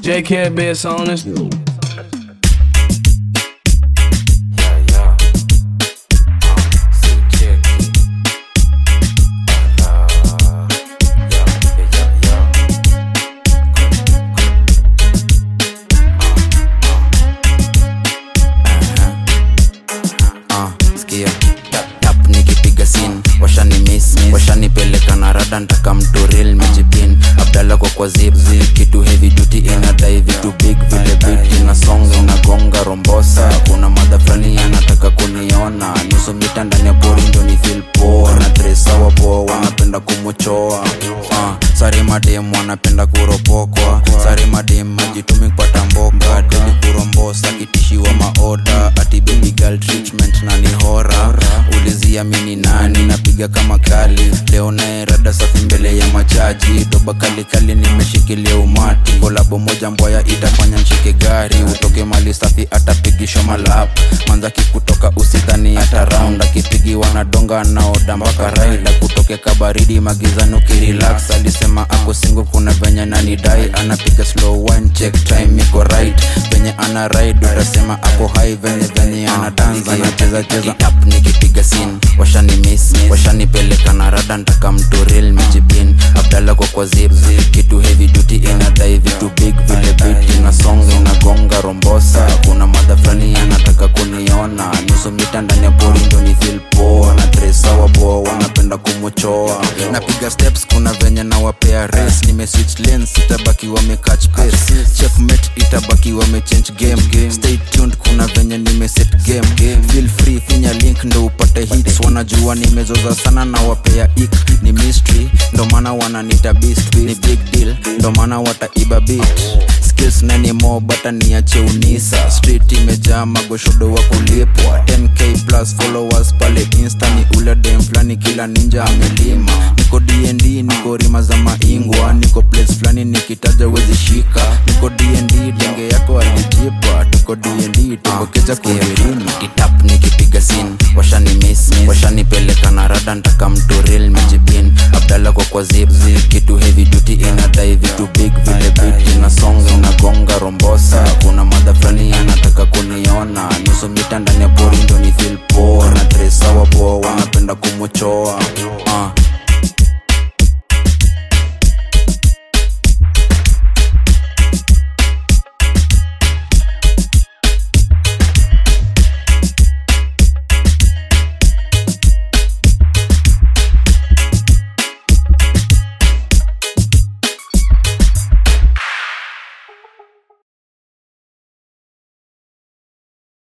JK Bass on this. Washanipeleka na rada ntaka mturil mijipin Abdalla kwa zip kitu heavy duty inadai vitu big vile beat inasonga inagonga rombosa kuna mada flani anataka kuniona nusu mita ndani ya pori ndo ni feel poa na dresa wapo wanapenda kumuchoa sari madem wanapenda kuropokwa sari madem majitumi kwa tamboka deli kurombosa kitishiwa maoda ati baby girl treatment na ni hora ulizia mini nani napiga kama kali leo na rada safi mbele ya machaji doba kali kali nimeshikilia umati kolabo moja mboya itafanya nshike gari utoke mali safi atapigisha malap manzaki kutoka usidhani hata round akipigiwa na donga anaoda mpaka raida kutoke kabaridi magizano kirelax alisema ako single kuna venye nanidai anapiga slow one check time iko right venye ana ride utasema ako high venye ana dance anacheza cheza up nikipiga scene washanipeleka na rada ntaka mturil mijipin Abdalla kwa zip kitu heavy duty inadai vitu big vile beat inasonga inagonga rombosa kuna mada flani anataka kuniona nusu mita ndani ya pori ndo ni feel poa na dresa wapo wanapenda kumuchoa napiga steps kuna venye na wapea race nime switch lanes itabaki wame catch pace checkmate itabaki wame change game stay tuned kuna venye nime set game feel free finya link ndo upate hits wanajua nimezoza sana na wapea ik ni mystery ndo maana wananita beast ni big deal ndo maana wataiba beat skills nani more bata niache unisa street imejaa magoshodo wa kulipwa 10k plus followers pale insta ni ule dem flani kila ninja amelima niko D&D niko rima za maingwa niko place flani nikitaja wezi shika niko D&D denge yako alijipa tuko D&D tuko keja kuhirima itap nikipiga scene washanipeleka na rada ntaka mturil mijipin Abdalla kwa zip kitu heavy duty inadai vitu big vile beat inasonga